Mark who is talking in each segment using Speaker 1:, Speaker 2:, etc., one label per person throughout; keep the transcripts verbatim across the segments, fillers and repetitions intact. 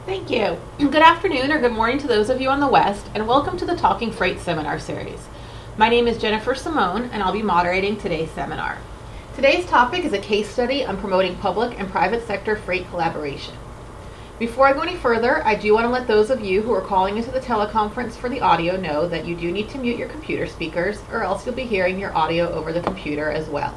Speaker 1: Thank you. Good afternoon or good morning to those of you on the West, and welcome to the Talking Freight seminar series. My name is Jennifer Simone, and I'll be moderating today's seminar. Today's topic is a case study on promoting public and private sector freight collaboration. Before I go any further, I do want to let those of you who are calling into the teleconference for the audio know that you do need to mute your computer speakers, or else you'll be hearing your audio over the computer as well.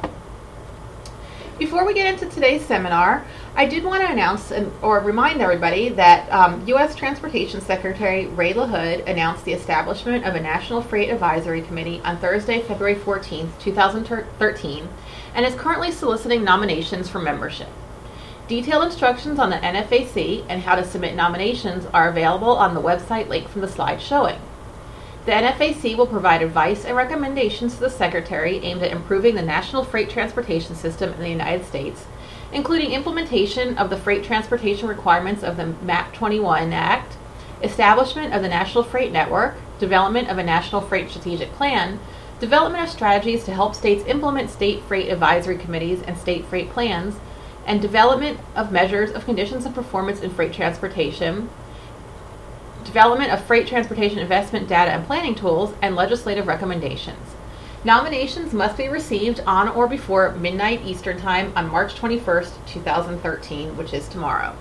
Speaker 1: Before we get into today's seminar, I did want to announce and, or remind everybody that um, U S Transportation Secretary Ray LaHood announced the establishment of a National Freight Advisory Committee on Thursday, February fourteenth, two thousand thirteen, and is currently soliciting nominations for membership. Detailed instructions on the N F A C and how to submit nominations are available on the website link from the slide showing. The N F A C will provide advice and recommendations to the Secretary aimed at improving the national freight transportation system in the United States, including implementation of the freight transportation requirements of the MAP twenty-one Act, establishment of the National Freight Network, development of a National Freight Strategic Plan, development of strategies to help states implement state freight advisory committees and state freight plans, and development of measures of conditions and performance in freight transportation, development of freight transportation investment data and planning tools, and legislative recommendations. Nominations must be received on or before midnight Eastern Time on March twenty-first, two thousand thirteen, which is tomorrow.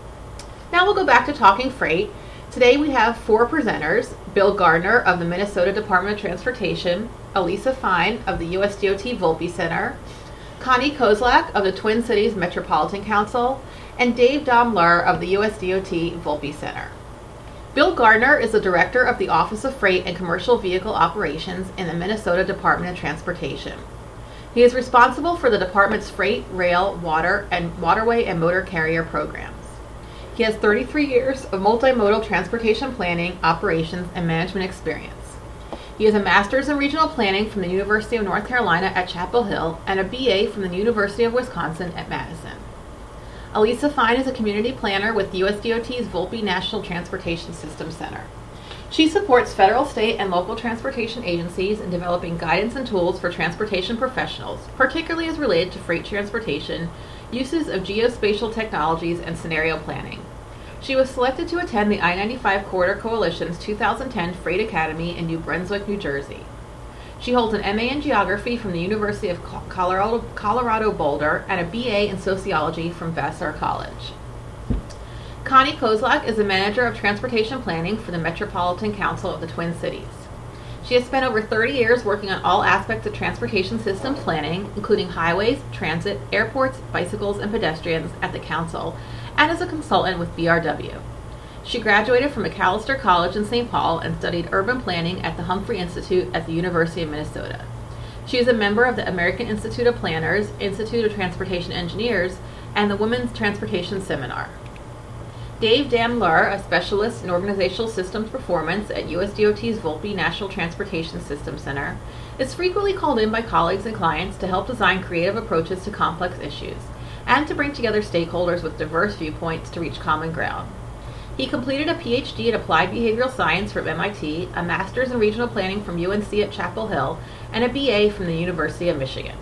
Speaker 1: Now we'll go back to talking freight. Today we have four presenters: Bill Gardner of the Minnesota Department of Transportation, Elisa Fine of the U S D O T Volpe Center, Connie Kozlak of the Twin Cities Metropolitan Council, and Dave Domler of the U S D O T Volpe Center. Bill Gardner is the Director of the Office of Freight and Commercial Vehicle Operations in the Minnesota Department of Transportation. He is responsible for the department's freight, rail, water, and waterway and motor carrier programs. He has thirty-three years of multimodal transportation planning, operations, and management experience. He has a master's in regional planning from the University of North Carolina at Chapel Hill and a B A from the University of Wisconsin at Madison. Elisa Fine is a community planner with U S D O T's Volpe National Transportation System Center. She supports federal, state, and local transportation agencies in developing guidance and tools for transportation professionals, particularly as related to freight transportation, uses of geospatial technologies, and scenario planning. She was selected to attend the I ninety-five Corridor Coalition's two thousand ten Freight Academy in New Brunswick, New Jersey. She holds an M A in Geography from the University of Colorado, Colorado Boulder and a B A in Sociology from Vassar College. Connie Kozlak is the Manager of Transportation Planning for the Metropolitan Council of the Twin Cities. She has spent over thirty years working on all aspects of transportation system planning, including highways, transit, airports, bicycles, and pedestrians at the Council, and as a consultant with B R W. She graduated from Macalester College in Saint Paul and studied urban planning at the Humphrey Institute at the University of Minnesota. She is a member of the American Institute of Planners, Institute of Transportation Engineers, and the Women's Transportation Seminar. Dave Damler, a specialist in organizational systems performance at U S D O T's Volpe National Transportation System Center, is frequently called in by colleagues and clients to help design creative approaches to complex issues and to bring together stakeholders with diverse viewpoints to reach common ground. He completed a P H D in Applied Behavioral Science from M I T, a Master's in Regional Planning from U N C at Chapel Hill, and a B A from the University of Michigan.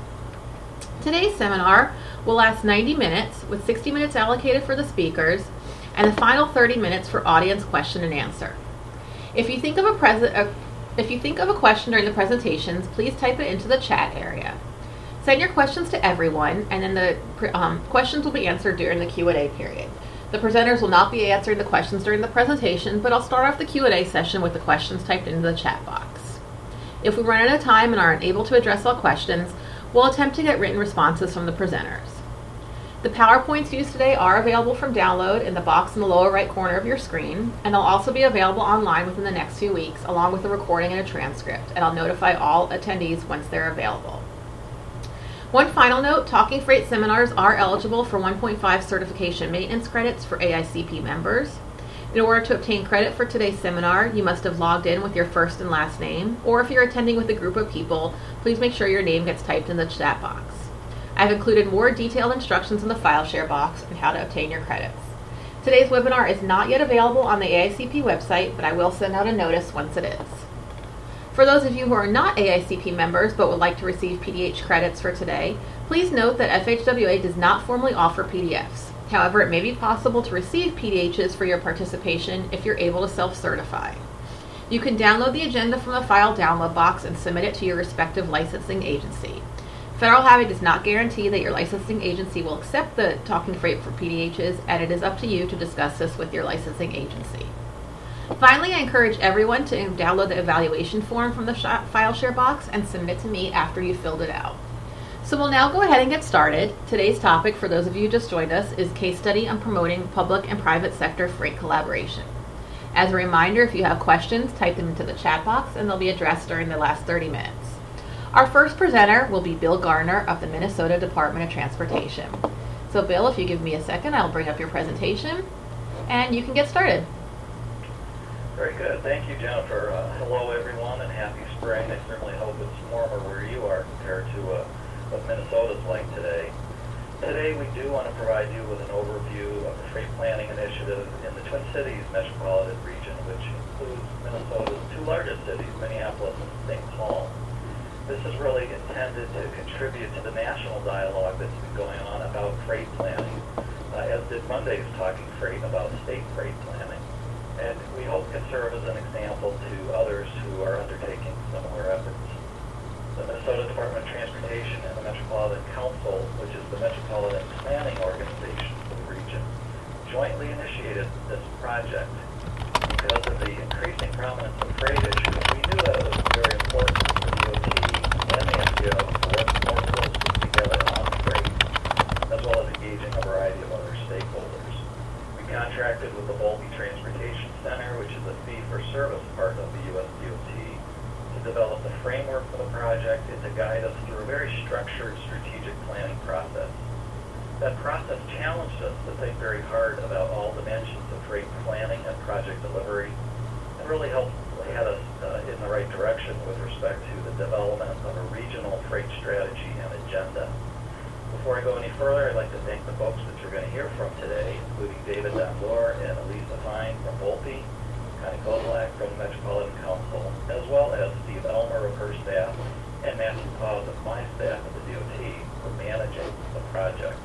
Speaker 1: Today's seminar will last ninety minutes, with sixty minutes allocated for the speakers, and the final thirty minutes for audience question and answer. If you think of a, pres- uh, if you think of a question during the presentations, please type it into the chat area. Send your questions to everyone, and then the um, questions will be answered during the Q and A period. The presenters will not be answering the questions during the presentation, but I'll start off the Q and A session with the questions typed into the chat box. If we run out of time and are unable to address all questions, we'll attempt to get written responses from the presenters. The PowerPoints used today are available from download in the box in the lower right corner of your screen, and they'll also be available online within the next few weeks, along with a recording and a transcript, and I'll notify all attendees once they're available. One final note, Talking Freight seminars are eligible for one point five certification maintenance credits for A I C P members. In order to obtain credit for today's seminar, you must have logged in with your first and last name, or if you're attending with a group of people, please make sure your name gets typed in the chat box. I've included more detailed instructions in the file share box on how to obtain your credits. Today's webinar is not yet available on the A I C P website, but I will send out a notice once it is. For those of you who are not A I C P members but would like to receive P D H credits for today, please note that F H W A does not formally offer P D Fs. However, it may be possible to receive P D Hs for your participation if you're able to self-certify. You can download the agenda from the file download box and submit it to your respective licensing agency. Federal Highway does not guarantee that your licensing agency will accept the Talking Freight for P D Hs, and it is up to you to discuss this with your licensing agency. Finally, I encourage everyone to download the evaluation form from the file share box and submit to me after you filled it out. So we'll now go ahead and get started. Today's topic, for those of you who just joined us, is Case Study on Promoting Public and Private Sector Freight Collaboration. As a reminder, if you have questions, type them into the chat box and they'll be addressed during the last thirty minutes. Our first presenter will be Bill Garner of the Minnesota Department of Transportation. So Bill, if you give me a second, I'll bring up your presentation and you can get started.
Speaker 2: Very good. Thank you, Jennifer. Uh, hello, everyone, and happy spring. I certainly hope it's warmer where you are compared to uh, what Minnesota's like today. Today, we do want to provide you with an overview of the freight planning initiative in the Twin Cities metropolitan region, which includes Minnesota's two largest cities, Minneapolis and Saint Paul. This is really intended to contribute to the national dialogue that's been going on about freight planning, uh, as did Monday's Talking Freight about state freight planning. And we hope can serve as an example to others who are undertaking similar efforts. The Minnesota Department of Transportation and the Metropolitan Council, which is the metropolitan planning organization for the region, jointly initiated this project. Because of the increasing prominence of freight issues, we knew that it was very important for the D O T and the M P O to work more closely together on freight, as well as engaging a variety of other stakeholders. We contracted with the Volpe Transportation Center, which is a fee-for-service part of the U S D O T, to develop the framework for the project and to guide us through a very structured strategic planning process. That process challenged us to think very hard about all dimensions of freight planning and project delivery, and really helped head us uh, in the right direction with respect to the development of a regional freight strategy and agenda. Before I go any further, I'd like to thank the folks that you're going to hear from today, including David Donlor and Elisa Fine from Volpe, Connie Kozlak from the Metropolitan Council, as well as Steve Elmer of her staff and Matthew Paz of my staff at the D O T for managing the project.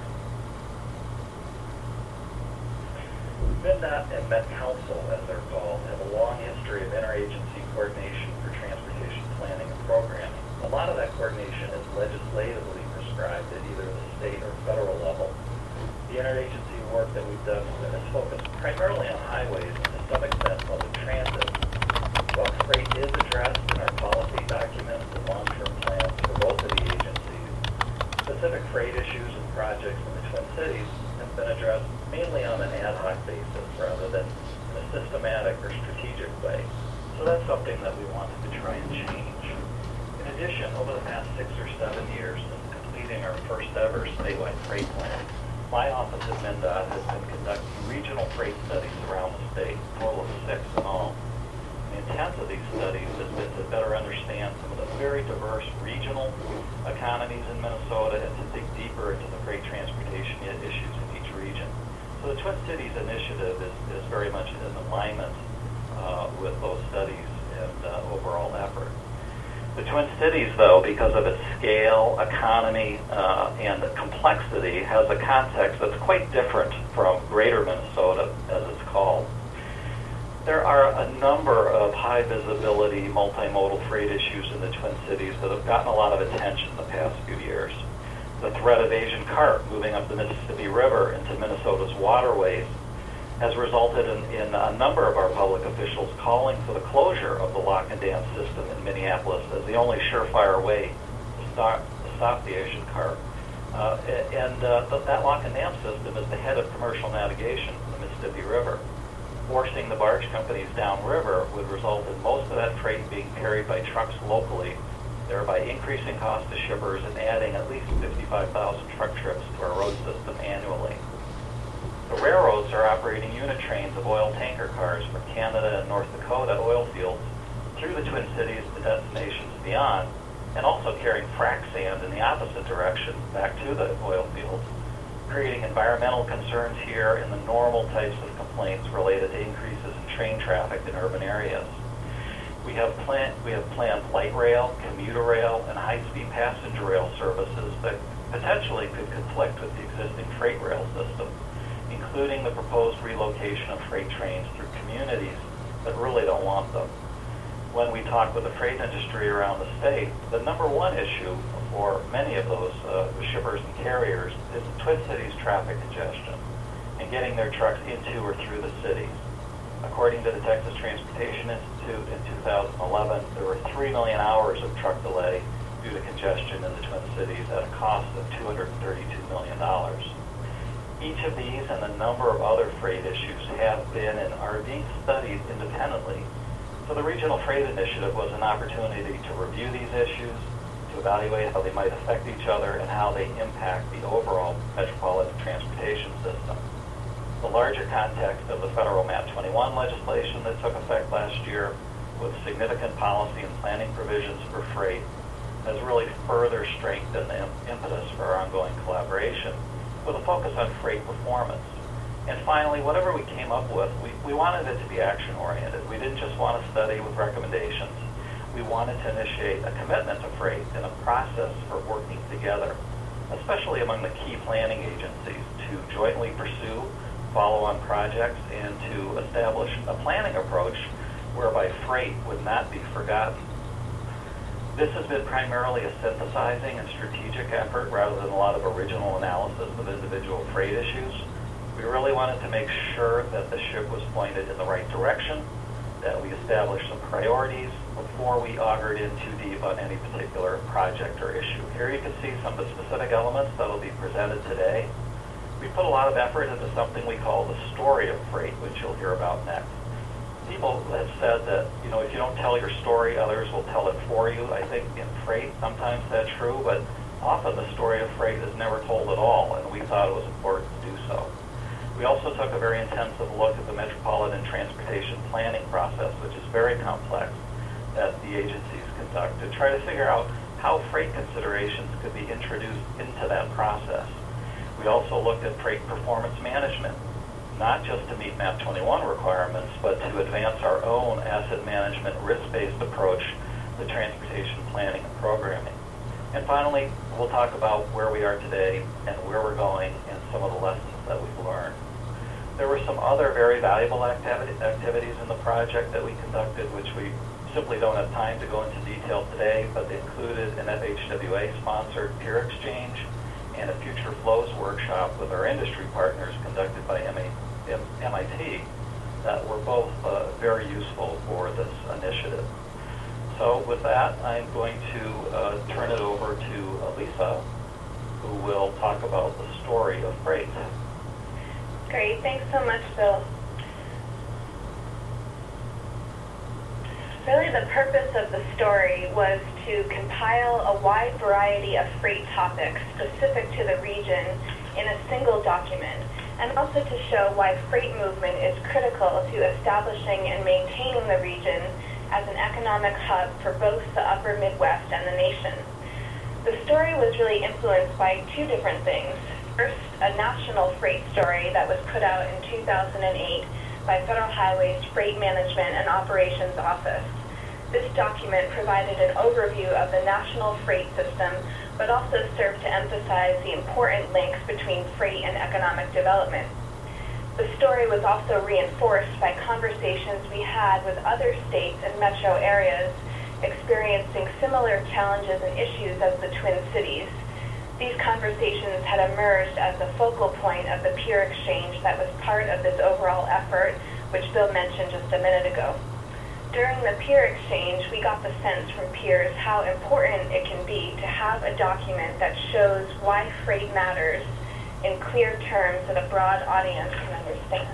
Speaker 2: MnDOT and Met Council, as they're called, have a long history of interagency coordination for transportation planning and programming. A lot of that coordination is legislatively prescribed at either the state or federal level. The interagency work that we've done is focused primarily on highways and to some extent public transit. While freight is addressed in our policy documents and long-term plans for both of the agencies, specific freight issues and projects in the Twin Cities have been addressed mainly on an ad hoc basis rather than in a systematic or strategic way. So that's something that we wanted to try and change. In addition, over the past six or seven years since completing our first ever statewide freight plan, my office at MnDOT has been conducting regional freight studies around the state, a total of six in all. The intent of these studies has been to better understand some of the very diverse regional economies in Minnesota and to dig deeper into the freight transportation issues in each region. So the Twin Cities initiative is, is very much in alignment uh, with those studies and uh, overall effort. The Twin Cities, though, because of its scale, economy, uh, and complexity, has a context that's quite different from Greater Minnesota, as it's called. There are a number of high visibility multimodal freight issues in the Twin Cities that have gotten a lot of attention in the past few years. The threat of Asian carp moving up the Mississippi River into Minnesota's waterways has resulted in, in a number of our public officials calling for the closure of the lock and dam system in Minneapolis as the only surefire way to stop, to stop the Asian carp. Uh, and uh, that lock and dam system is the head of commercial navigation in the Mississippi River. Forcing the barge companies downriver would result in most of that freight being carried by trucks locally, thereby increasing costs to shippers and adding at least fifty-five thousand truck trips to our road system annually. The railroads are operating unit trains of oil tanker cars from Canada and North Dakota oil fields through the Twin Cities to destinations beyond, and also carrying frac sand in the opposite direction back to the oil fields, creating environmental concerns here and the normal types of complaints related to increases in train traffic in urban areas. We have, plan- we have planned light rail, commuter rail, and high-speed passenger rail services that potentially could conflict with the existing freight rail system. including the proposed relocation of freight trains through communities that really don't want them. When we talk with the freight industry around the state, the number one issue for many of those uh, shippers and carriers is the Twin Cities traffic congestion and getting their trucks into or through the cities. According to the Texas Transportation Institute, in two thousand eleven, there were three million hours of truck delay due to congestion in the Twin Cities at a cost of two hundred thirty-two million dollars. Each of these and a number of other freight issues have been and are being studied independently. So the Regional Freight Initiative was an opportunity to review these issues, to evaluate how they might affect each other and how they impact the overall metropolitan transportation system. The larger context of the federal MAP twenty-one legislation that took effect last year, with significant policy and planning provisions for freight, has really further strengthened the impetus for our ongoing collaboration with a focus on freight performance. And finally, whatever we came up with, we, we wanted it to be action-oriented. We didn't just want to study with recommendations. We wanted to initiate a commitment to freight and a process for working together, especially among the key planning agencies, to jointly pursue follow-on projects and to establish a planning approach whereby freight would not be forgotten. This has been primarily a synthesizing and strategic effort rather than a lot of original analysis of individual freight issues. We really wanted to make sure that the ship was pointed in the right direction, that we established some priorities before we augured in too deep on any particular project or issue. Here you can see some of the specific elements that will be presented today. We put a lot of effort into something we call the story of freight, which you'll hear about next. People have said that, you know, if you don't tell your story, others will tell it for you. I think in freight, sometimes that's true, but often the story of freight is never told at all, and we thought it was important to do so. We also took a very intensive look at the metropolitan transportation planning process, which is very complex, that the agencies conduct, to try to figure out how freight considerations could be introduced into that process. We also looked at freight performance management, not just to meet MAP twenty-one requirements, but to advance our own asset management risk-based approach to transportation planning and programming. And finally, we'll talk about where we are today and where we're going and some of the lessons that we've learned. There were some other very valuable activity, activities in the project that we conducted, which we simply don't have time to go into detail today, but they included an F H W A-sponsored peer exchange and a Future Flows workshop with our industry partners conducted by M I T that were both uh, very useful for this initiative. So with that, I'm going to uh, turn it over to Lisa, who will talk about the story of freight.
Speaker 3: Great, thanks so much, Bill. Really, the purpose of the story was to compile a wide variety of freight topics specific to the region in a single document, and also to show why freight movement is critical to establishing and maintaining the region as an economic hub for both the upper Midwest and the nation. The story was really influenced by two different things. First, a national freight story that was put out in two thousand eight by Federal Highway's Freight Management and Operations Office. This document provided an overview of the national freight system, but also served to emphasize the important links between freight and economic development. The story was also reinforced by conversations we had with other states and metro areas experiencing similar challenges and issues as the Twin Cities. These conversations had emerged as the focal point of the peer exchange that was part of this overall effort, which Bill mentioned just a minute ago. During the peer exchange, we got the sense from peers how important it can be to have a document that shows why freight matters in clear terms that a broad audience can understand.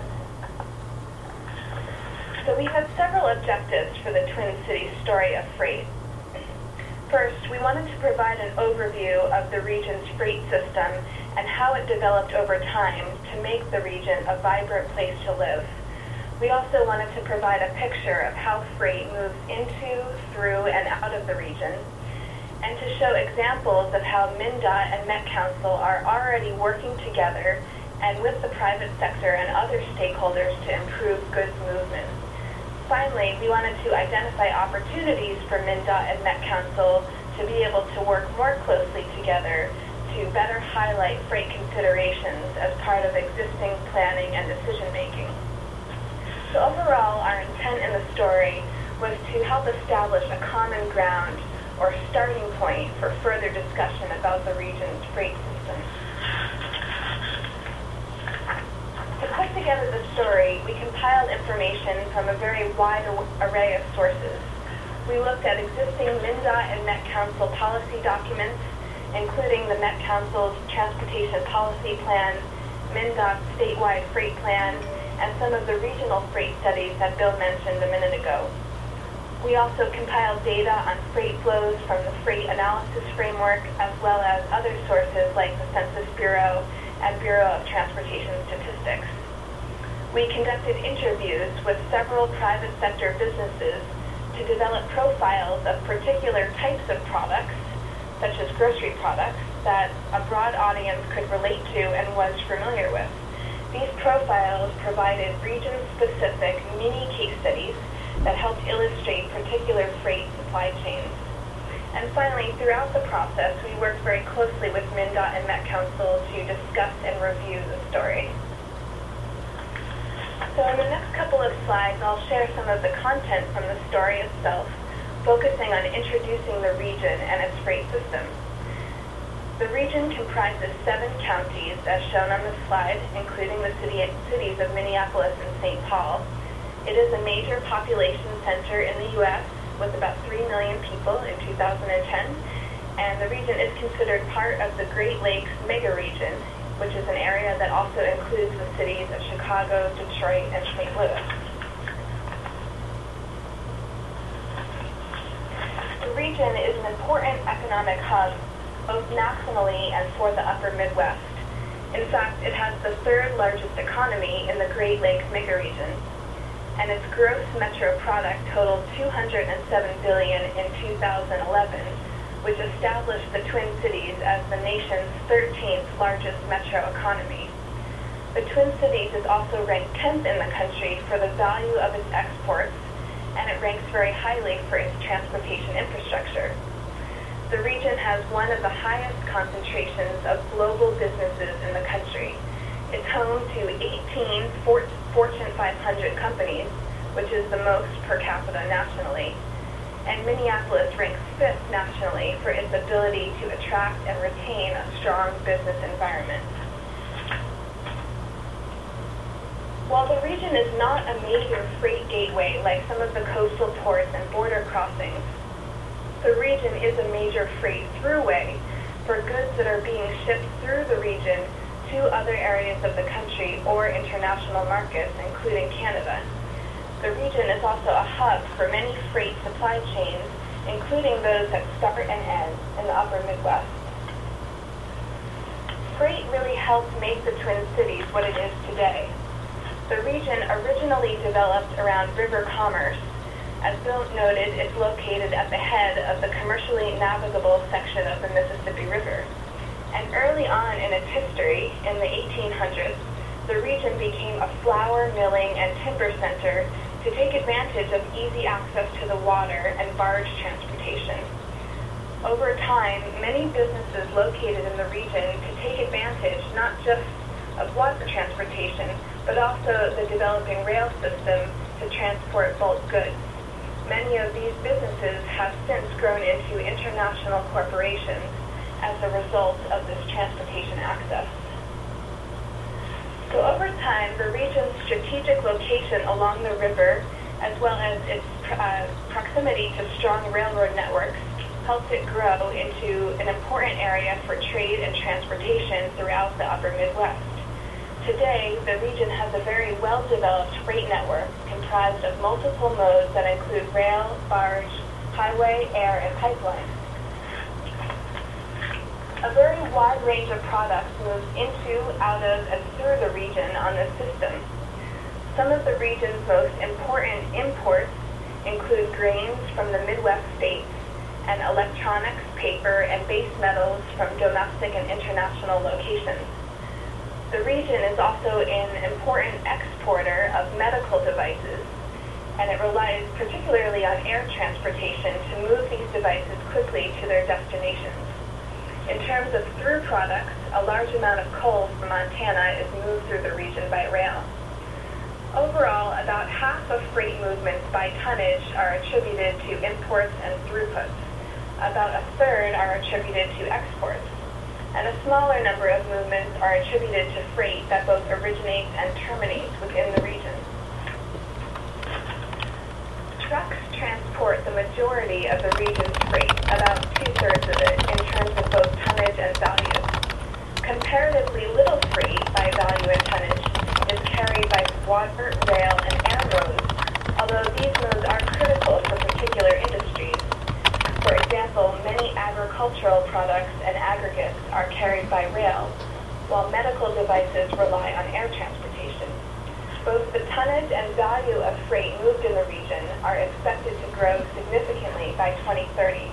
Speaker 3: So we had several objectives for the Twin Cities story of freight. First, we wanted to provide an overview of the region's freight system and how it developed over time to make the region a vibrant place to live. We also wanted to provide a picture of how freight moves into, through, and out of the region, and to show examples of how MnDOT and Met Council are already working together and with the private sector and other stakeholders to improve goods movement. Finally, we wanted to identify opportunities for MnDOT and Met Council to be able to work more closely together to better highlight freight considerations as part of existing planning and decision-making. So overall, our intent in the story was to help establish a common ground or starting point for further discussion about the region's freight system. To put together the story, we compiled information from a very wide array of sources. We looked at existing MnDOT and Met Council policy documents, including the Met Council's Transportation Policy Plan, MnDOT's statewide freight plan, and some of the regional freight studies that Bill mentioned a minute ago. We also compiled data on freight flows from the Freight Analysis Framework, as well as other sources like the Census Bureau and Bureau of Transportation Statistics. We conducted interviews with several private sector businesses to develop profiles of particular types of products, such as grocery products, that a broad audience could relate to and was familiar with. These profiles provided region-specific mini case studies that helped illustrate particular freight supply chains. And finally, throughout the process, we worked very closely with MnDOT and Met Council to discuss and review the story. So in the next couple of slides, I'll share some of the content from the story itself, focusing on introducing the region and its freight system. The region comprises seven counties, as shown on the slide, including the city, cities of Minneapolis and Saint Paul. It is a major population center in the U S with about three million people in two thousand ten, and the region is considered part of the Great Lakes megaregion, which is an area that also includes the cities of Chicago, Detroit, and Saint Louis. The region is an important economic hub, both nationally and for the upper Midwest. In fact, it has the third largest economy in the Great Lakes megaregion, and its gross metro product totaled two hundred seven billion dollars in two thousand eleven, which established the Twin Cities as the nation's thirteenth largest metro economy. The Twin Cities is also ranked tenth in the country for the value of its exports, and it ranks very highly for its transportation infrastructure. The region has one of the highest concentrations of global businesses in the country. It's home to eighteen Fortune five hundred companies, which is the most per capita nationally. And Minneapolis ranks fifth nationally for its ability to attract and retain a strong business environment. While the region is not a major freight gateway like some of the coastal ports and border crossings, the region is a major freight throughway for goods that are being shipped through the region to other areas of the country or international markets, including Canada. The region is also a hub for many freight supply chains, including those that start and end in the upper Midwest. Freight really helped make the Twin Cities what it is today. The region originally developed around river commerce. As Bill noted, it's located at the head of the commercially navigable section of the Mississippi River. And early on in its history, in the eighteen hundreds, the region became a flour milling and timber center to take advantage of easy access to the water and barge transportation. Over time, many businesses located in the region could take advantage not just of water transportation, but also the developing rail system to transport bulk goods. Many of these businesses have since grown into international corporations as a result of this transportation access. So over time, the region's strategic location along the river, as well as its uh, proximity to strong railroad networks, helped it grow into an important area for trade and transportation throughout the upper Midwest. Today, the region has a very well-developed freight network comprised of multiple modes that include rail, barge, highway, air, and pipeline. A very wide range of products moves into, out of, and through the region on this system. Some of the region's most important imports include grains from the Midwest states and electronics, paper, and base metals from domestic and international locations. The region is also an important exporter of medical devices, and it relies particularly on air transportation to move these devices quickly to their destinations. In terms of through products, a large amount of coal from Montana is moved through the region by rail. Overall, about half of freight movements by tonnage are attributed to imports and throughputs. About a third are attributed to exports. And a smaller number of movements are attributed to freight that both originates and terminates within the region. Trucks transport the majority of the region's freight, about two-thirds of it, in terms of both tonnage and value. Comparatively little freight by value and tonnage is carried by water, rail, and air roads, although these modes are critical for particular industries. For example, many agricultural products and aggregates are carried by rail, while medical devices rely on air transportation. Both the tonnage and value of freight moved in the region are expected to grow significantly by twenty thirty.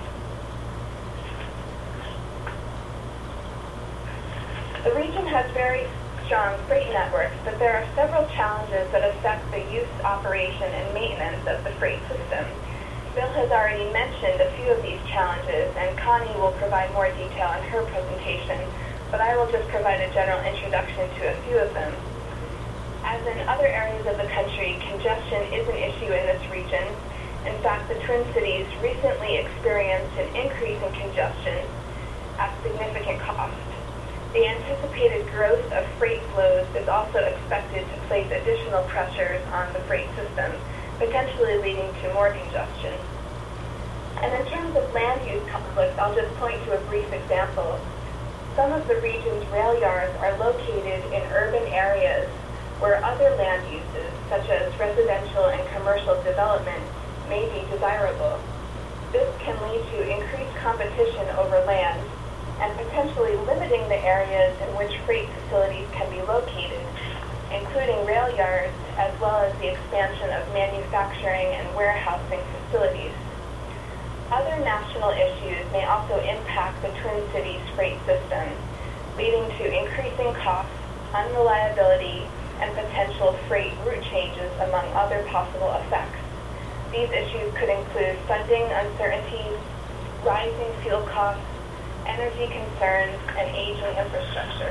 Speaker 3: The region has very strong freight networks, but there are several challenges that affect the use, operation, and maintenance of the freight system. Bill has already mentioned a few of these challenges, and Connie will provide more detail in her presentation, but I will just provide a general introduction to a few of them. As in other areas of the country, congestion is an issue in this region. In fact, the Twin Cities recently experienced an increase in congestion at significant cost. The anticipated growth of freight flows is also expected to place additional pressures on the freight system, potentially leading to more congestion. And in terms of land use conflicts, I'll just point to a brief example. Some of the region's rail yards are located in urban areas where other land uses, such as residential and commercial development, may be desirable. This can lead to increased competition over land and potentially limiting the areas in which freight facilities can be located, including rail yards, as well as the expansion of manufacturing and warehousing facilities. Other national issues may also impact the Twin Cities freight system, leading to increasing costs, unreliability, and potential freight route changes, among other possible effects. These issues could include funding uncertainties, rising fuel costs, energy concerns, and aging infrastructure.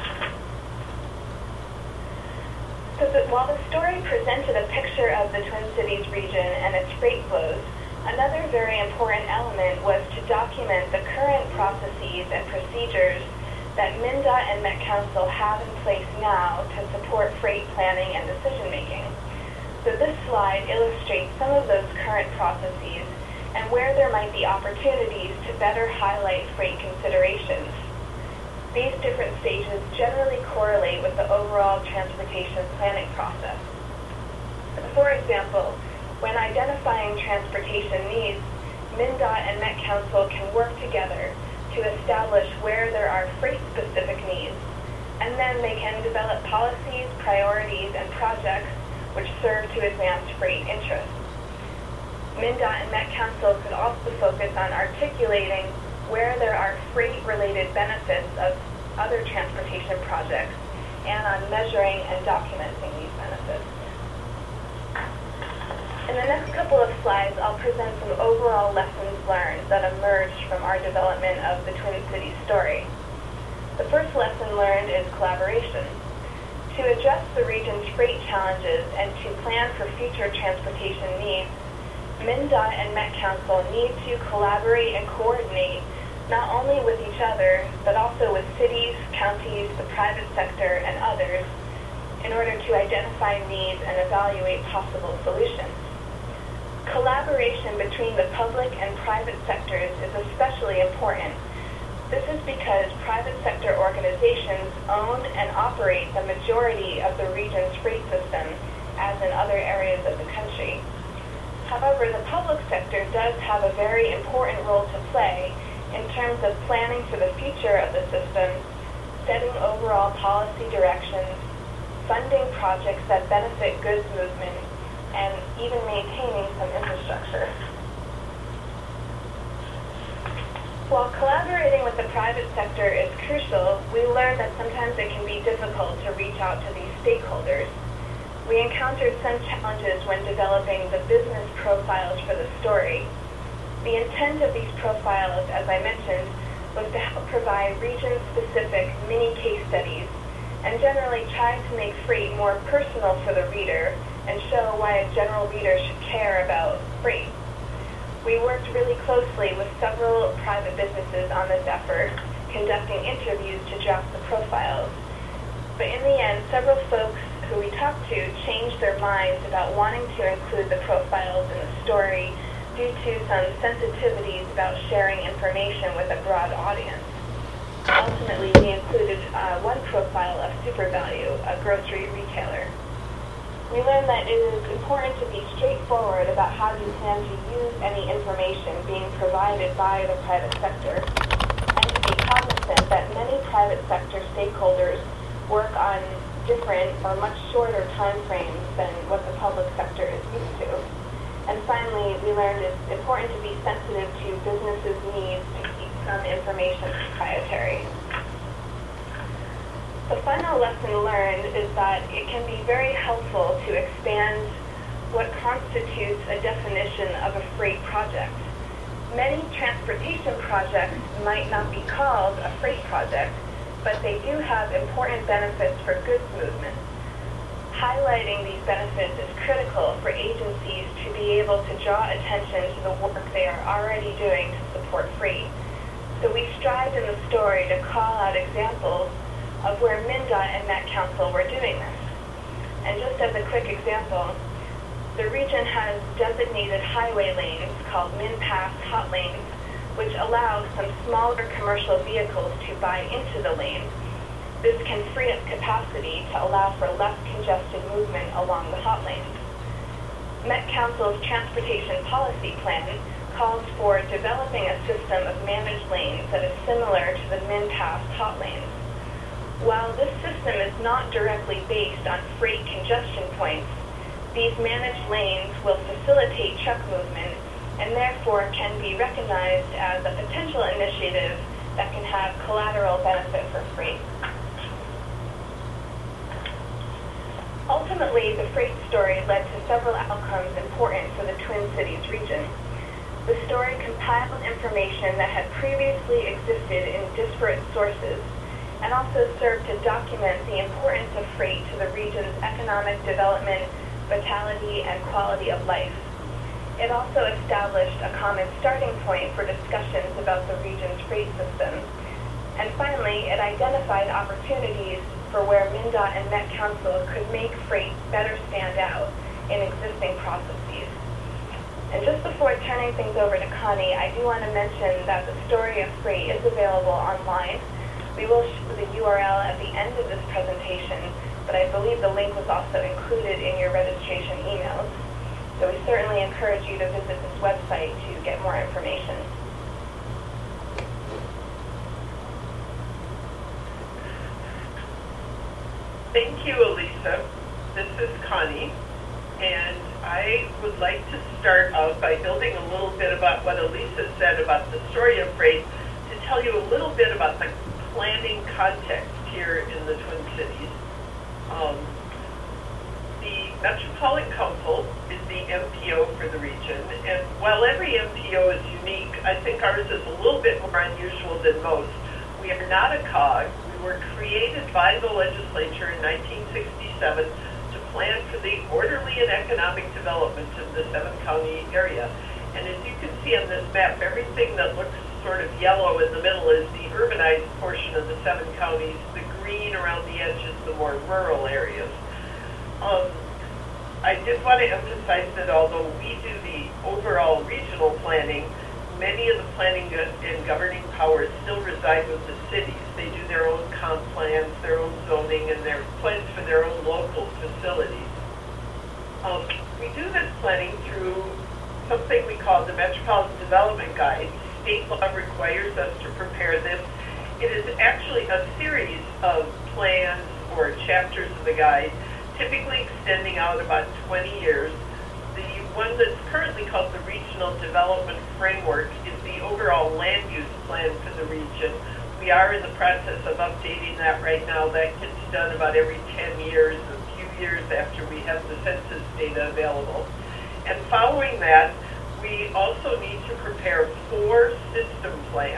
Speaker 3: So that while the story presented a picture of the Twin Cities region and its freight flows, another very important element was to document the current processes and procedures that MnDOT and Met Council have in place now to support freight planning and decision-making. So this slide illustrates some of those current processes and where there might be opportunities to better highlight freight considerations. These different stages generally correlate with the overall transportation planning process. For example, when identifying transportation needs, MnDOT and Met Council can work together to establish where there are freight-specific needs, and then they can develop policies, priorities, and projects which serve to advance freight interests. MnDOT and Met Council could also focus on articulating where there are freight-related benefits of other transportation projects and on measuring and documenting these benefits. In the next couple of slides, I'll present some overall lessons learned that emerged from our development of the Twin Cities story. The first lesson learned is collaboration. To address the region's freight challenges and to plan for future transportation needs, MnDOT and Met Council need to collaborate and coordinate not only with each other, but also with cities, counties, the private sector, and others in order to identify needs and evaluate possible solutions. Collaboration between the public and private sectors is especially important. This is because private sector organizations own and operate the majority of the region's freight system, as in other areas of the country. However, the public sector does have a very important role to play in terms of planning for the future of the system, setting overall policy directions, funding projects that benefit goods movement, and even maintaining some infrastructure. While collaborating with the private sector is crucial, we learned that sometimes it can be difficult to reach out to these stakeholders. We encountered some challenges when developing the business profiles for the story. The intent of these profiles, as I mentioned, was to help provide region-specific mini case studies and generally try to make freight more personal for the reader and show why a general reader should care about freight. We worked really closely with several private businesses on this effort, conducting interviews to draft the profiles. But in the end, several folks who we talked to changed their minds about wanting to include the profiles in the story due to some sensitivities about sharing information with a broad audience. Ultimately, we included uh, one profile of SuperValue, a grocery retailer. We learned that it is important to be straightforward about how you plan to use any information being provided by the private sector, and to be cognizant that many private sector stakeholders work on different or much shorter time frames than what the public sector is used to. And finally, we learned it's important to be sensitive to businesses' needs to keep some information proprietary. The final lesson learned is that it can be very helpful to expand what constitutes a definition of a freight project. Many transportation projects might not be called a freight project, but they do have important benefits for goods movement. Highlighting these benefits is critical for agencies to be able to draw attention to the work they are already doing to support freight. So we strived in the story to call out examples of where MnDOT and Met Council were doing this. And just as a quick example, the region has designated highway lanes called MnPass hot lanes, which allow some smaller commercial vehicles to buy into the lane. This can free up capacity to allow for less congested movement along the hot lanes. Met Council's transportation policy plan calls for developing a system of managed lanes that is similar to the MnPass hot lanes. While this system is not directly based on freight congestion points, these managed lanes will facilitate truck movement and therefore can be recognized as a potential initiative that can have collateral benefit for freight. Ultimately, the freight story led to several outcomes important for the Twin Cities region. The story compiled information that had previously existed in disparate sources and also served to document the importance of freight to the region's economic development, vitality, and quality of life. It also established a common starting point for discussions about the region's freight system. And finally, it identified opportunities for where MnDOT and Met Council could make freight better stand out in existing processes. And just before turning things over to Connie, I do want to mention that the story of freight is available online. We will show the U R L at the end of this presentation, but I believe the link was also included in your registration emails. So we certainly encourage you to visit this website to get more information.
Speaker 4: Thank you, Elisa. This is Connie, and I would like to start out by building a little bit about what Elisa said about the story of freight to tell you a little bit about the planning context here in the Twin Cities. Um, the Metropolitan Council is the M P O for the region, and while every M P O is unique, I think ours is a little bit more unusual than most. We are not a cog. We were created by the legislature in nineteen sixty-seven to plan for the orderly and economic development of the seven-county area. And as you can see on this map, everything that looks sort of yellow in the middle is the urbanized portion of the seven counties. The green around the edge is the more rural areas. Um, I did want to emphasize that although we do the overall regional planning, many of the planning and governing powers still reside with the cities. They do their own comp plans, their own zoning, and their plans for their own local facilities. Um, we do this planning through something we call the Metropolitan Development Guide. State law requires us to prepare this. It is actually a series of plans or chapters of the guide, typically extending out about twenty years. The one that's currently called the Regional Development Framework is the overall land use plan for the region. We are in the process of updating that right now. That gets done about every ten years, a few years after we have the census data available. And following that, we also need to prepare four system plans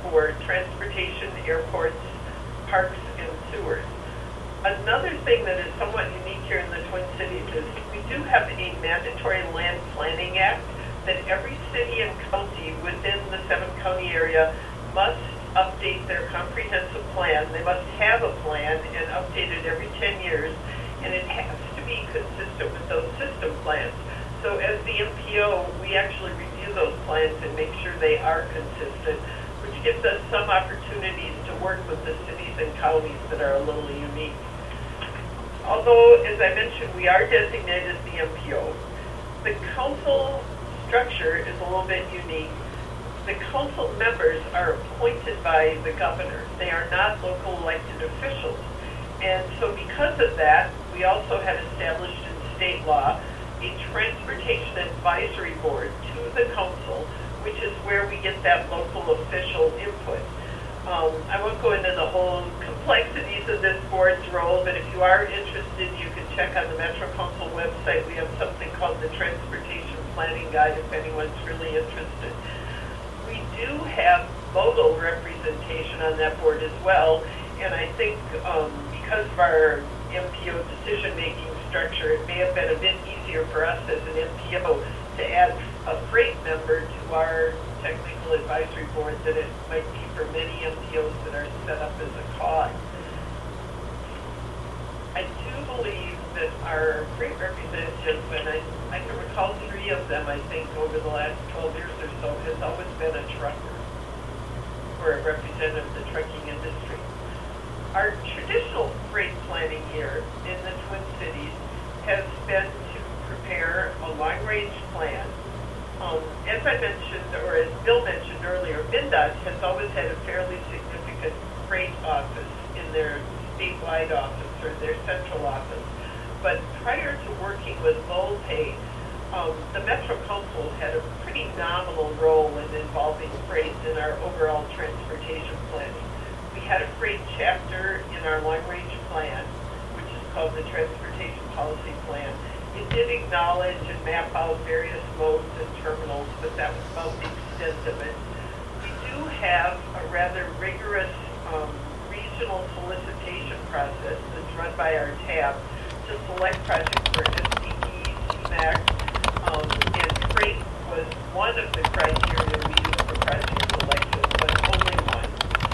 Speaker 4: for transportation, airports, parks, and sewers. Another thing that is somewhat unique here in the Twin Cities is we do have a mandatory land planning act that every city and county within the seven-county area must update their comprehensive plan. They must have a plan and update it every ten years, and it has to be consistent with those system plans. So as the M P O, we actually review those plans and make sure they are consistent, which gives us some opportunities to work with the cities and counties that are a little unique. Although, as I mentioned, we are designated as the M P O, the council structure is a little bit unique. The council members are appointed by the governor. They are not local elected officials. And so because of that, we also have established in state law a transportation advisory board to the council, which is where we get that local official input. Um, I won't go into the whole complexities of this board's role, but if you are interested, you can check on the Metro Council website. We have something called the Transportation Planning Guide if anyone's really interested. We do have modal representation on that board as well, and I think um, because of our M P O decision-making structure, it may have been a bit easier for us as an M P O to add a freight member to our technical advisory board than it might be for many M P Os that are set up as a C O D. I do believe that our freight representative, and I, I can recall three of them, I think, over the last twelve years or so, has always been a trucker or a representative of the trucking industry. Our traditional freight planning year in the Twin Cities has been to prepare a long-range plan. Um, as I mentioned, or as Bill mentioned earlier, MnDOT has always had a fairly significant freight office in their statewide office or their central office. But prior to working with Volpay, um, the Metro Council had a pretty nominal role in involving freight in our overall transportation planning. We had a freight chapter in our long-range plan, which is called the Transportation Policy Plan. It did acknowledge and map out various modes and terminals, but that was about the extent of it. We do have a rather rigorous um, regional solicitation process that's run by our tab to select projects for S P E, C MAC, um, and freight was one of the criteria we used for project selection, but only one.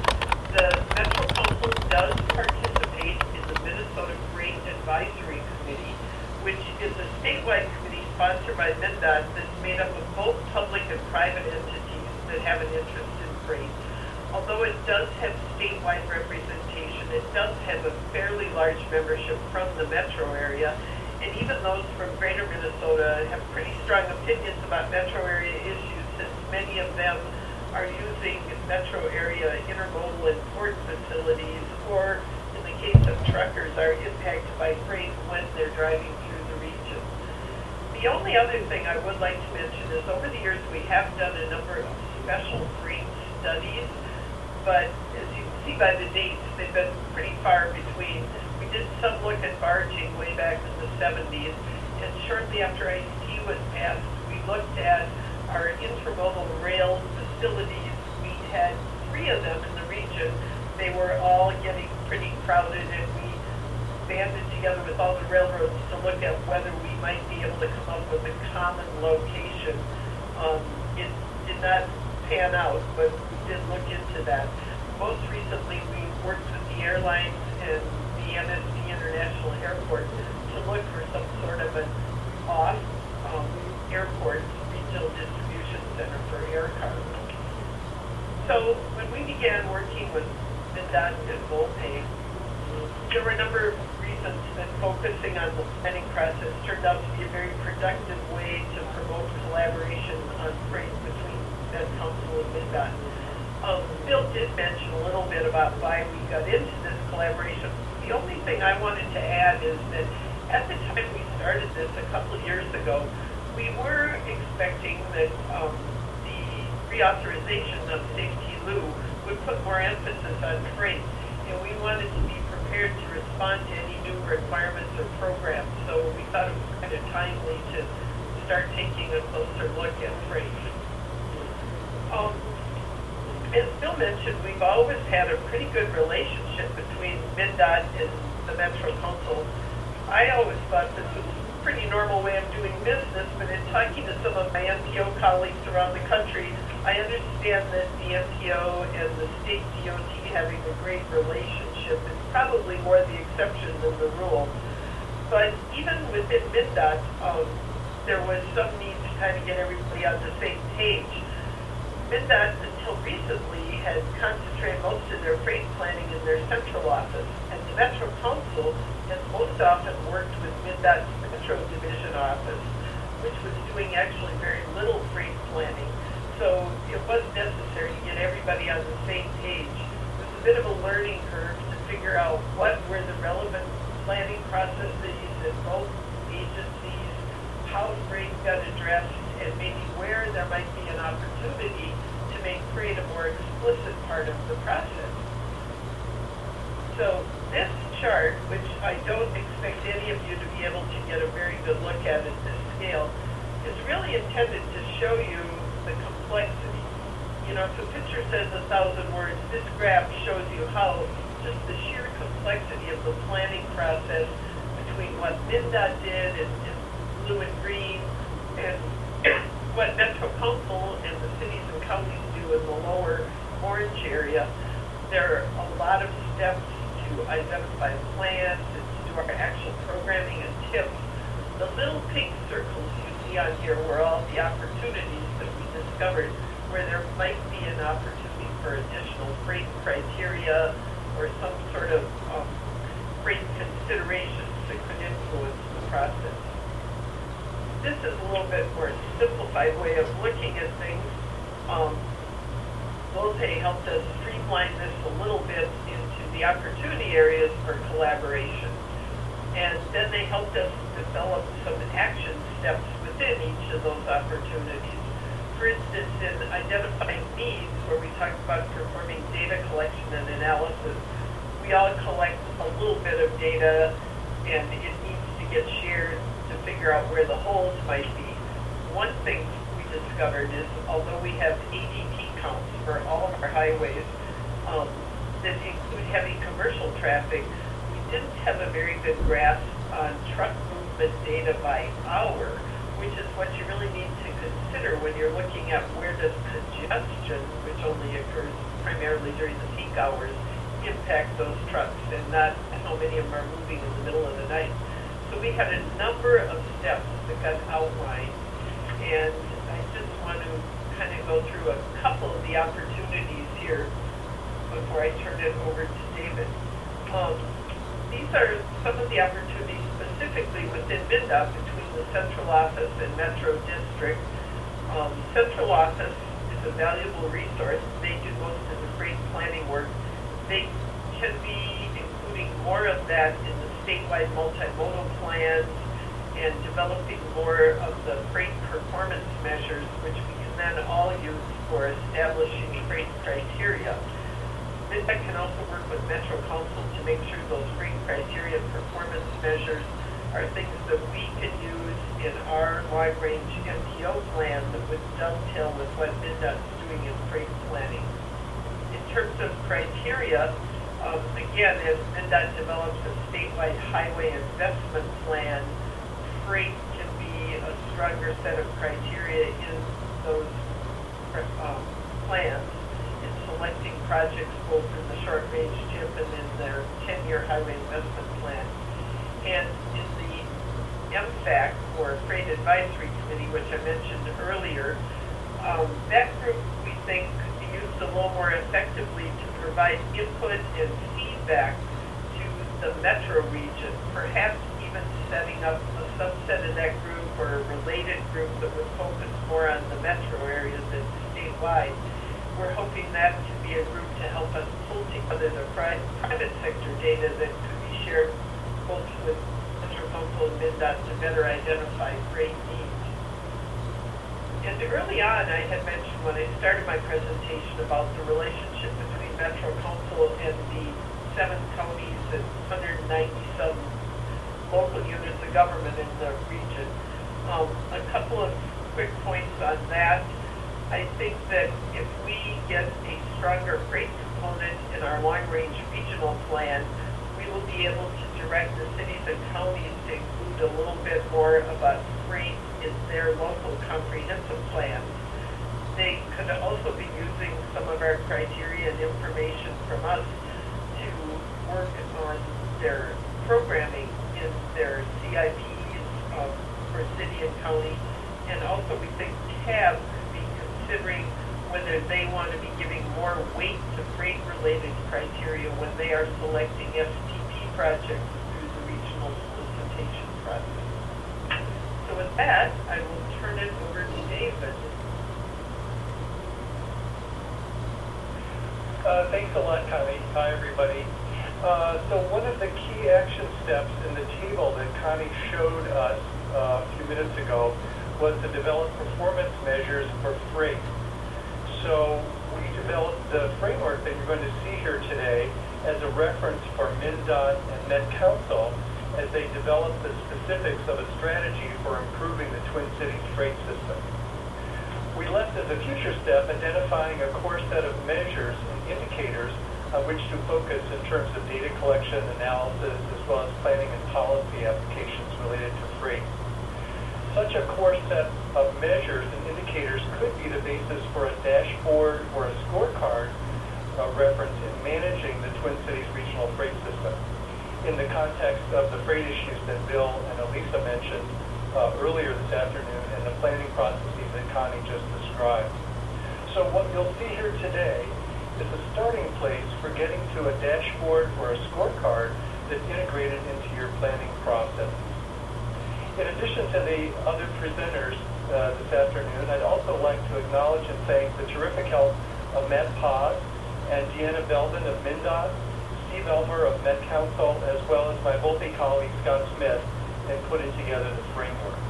Speaker 4: The Metro Council does participate in the Minnesota Freight Advisory Committee, which is a statewide committee sponsored by MnDOT that's made up of both public and private entities that have an interest in freight. Although it does have statewide representation, it does have a fairly large membership from the metro area, and even those from greater Minnesota have pretty strong opinions about metro area issues, since many of them are using metro area intermodal and port facilities, or in the case of truckers, are impacted by freight when they're driving through the region. The only other thing I would like to mention is over the years we have done a number of special freight studies, but as you can see by the dates, they've been pretty far between. We did some look at barging way back in the seventies, and shortly after I C T was passed, we looked at our intermodal rail facilities. We had three of them in the region. They were all getting pretty crowded, and we banded together with all the railroads to look at whether we might be able to come up with a common location. Um, it did not pan out, but we did look into that. Most recently, we worked with the airlines and the M S P International Airport to look for some sort of an off um, airport regional distribution center for air cargo. So when we began working with MnDOT and Volpay, there were a number of reasons that focusing on the planning process turned out to be a very productive way to promote collaboration on freight between Met Council and MnDOT. Um, Bill did mention a little bit about why we got into this collaboration. The only thing I wanted to add is that at the time we started this a couple of years ago, we were expecting that um, the reauthorization of Safety Lou would put more emphasis on freight, and we wanted to be prepared to respond to any new requirements or programs. So we thought it was kind of timely to start taking a closer look at freight. Um, as Bill mentioned, we've always had a pretty good relationship between MnDOT and the Metro Council. I always thought this was a pretty normal way of doing business, but in talking to some of my M P O colleagues around the country, I understand that the M P O and the state D O T having a great relationship is probably more the exception than the rule. But even within MnDOT, um, there was some need to kind of get everybody on the same page. MnDOT, until recently, had concentrated most of their freight planning in their central office, and the Metro Council has most often worked with MnDOT's Metro Division office, which was doing actually very little freight planning. So it was necessary to get everybody on the same page. It was a bit of a learning curve to figure out what were the relevant planning processes in both agencies, how freight got addressed, and maybe where there might be an opportunity to make freight a more explicit part of the process. So this chart, which I don't expect any of you to be able to get a very good look at at this scale, is really intended to show you the complexity. You know, if a picture says a thousand words, this graph shows you how just the sheer complexity of the planning process between what MnDOT did in, in blue and green and what Metro Council and the cities and counties do in the lower orange area. There are a lot of steps to identify plans and to do our actual programming and tips. The little pink circles you see on here were all the opportunities that we discovered where there might be an opportunity for additional freight criteria or some sort of um, freight considerations that could influence the process. This is a little bit more simplified way of looking at things. Um, Lotte helped us streamline this a little bit into the opportunity areas for collaboration. And then they helped us develop some action steps within each of those opportunities. For instance, in identifying needs, where we talked about performing data collection and analysis, we all collect a little bit of data and it needs to get shared to figure out where the holes might be. One thing we discovered is, although we have A D T counts for all of our highways um, that include heavy commercial traffic, we didn't have a very good grasp on truck movement data by hour, which is what you really need to consider when you're looking at where does congestion, which only occurs primarily during the peak hours, impact those trucks and not how many of them are moving in the middle of the night. So we had a number of steps that got outlined, and I just want to kind of go through a couple of the opportunities here before I turn it over to David. Um, these are some of the opportunities specifically within MnDOT between the central office and Metro District. Um, central office is a valuable resource. They do most of the freight planning work. They can be including more of that in the statewide multimodal plans and developing more of the freight performance measures, which we can then all use for establishing freight criteria. MnDOT can also work with Metro Council to make sure those freight criteria performance measures are things that we can use in our long-range M P O plan that would dovetail with what MnDOT's doing in freight planning. In terms of criteria, um, again, as MnDOT develops a statewide highway investment plan, freight can be a stronger set of criteria in those um, plans in selecting projects both in the short-range T I P and in their ten-year highway investment plan. And in the M FAC, or Freight Advisory Committee, which I mentioned earlier, um, that group, we think, could be used a little more effectively to provide input and feedback to the metro region, perhaps even setting up a subset of that group or a related group that would focus more on the metro areas than statewide. We're hoping that to be a group to help us pull together the pri- private sector data that could be shared both with Metro Council and MnDOT to better identify freight needs. And early on, I had mentioned when I started my presentation about the relationship between Metro Council and the seven counties and one hundred ninety-seven local units of government in the region. Um, a couple of quick points on that. I think that if we get a stronger freight component in our long-range regional plan, we will be able to direct the cities and counties to include a little bit more about freight in their local comprehensive plans. They could also be using some of our criteria and information from us to work on their programming in their C I Ps um, for city and county. And also we think T A B could be considering whether they want to be giving more weight to freight-related criteria when they are selecting S T P projects through the regional solicitation process. So with that, I will turn it over to David.
Speaker 5: Uh, thanks a lot, Connie. Hi, everybody. Uh, so one of the key action steps in the table that Connie showed us uh, a few minutes ago was to develop performance measures for freight. So we developed the framework that you're going to see here today as a reference for MnDOT and Met Council as they develop the specifics of a strategy for improving the Twin Cities freight system. We left as a future step identifying a core set of measures and indicators on which to focus in terms of data collection, analysis, as well as planning and policy applications related to freight. Such a core set of measures and indicators could be the basis for a dashboard or a scorecard uh, reference in managing the Twin Cities regional freight system in the context of the freight issues that Bill and Elisa mentioned uh, earlier this afternoon and the planning processes that Connie just described. So what you'll see here today is a starting place for getting to a dashboard or a scorecard that's integrated into your planning process. In addition to the other presenters uh, this afternoon, I'd also like to acknowledge and thank the terrific help of Matt Paz and Deanna Belvin of MnDOT, Steve Elmer of Met Council, as well as my Volte colleague Scott Smith in putting together the framework.